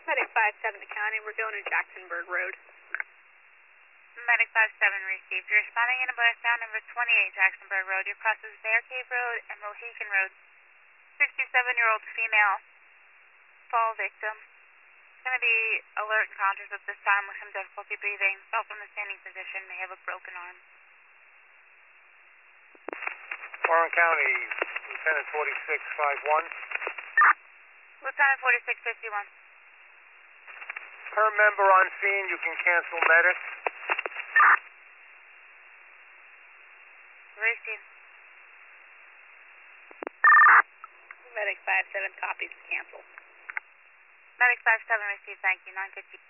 Medic 5-7 to County, we're going to Jacksonburg Road. Medic 5-7 received. You're responding in a blast down number 28 Jacksonburg Road. Your crosses Bear Cave Road and Mohican Road. 67-year-old female fall victim. Going to be alert and conscious at this time with some difficulty breathing. Fell from the standing position. May have a broken arm. Warren County, Lieutenant 4651. Lieutenant 4651. Per member on scene, you can cancel medic. Received. Medic 5-7 copies, cancel. Medic 5-7 received, thank you, 950.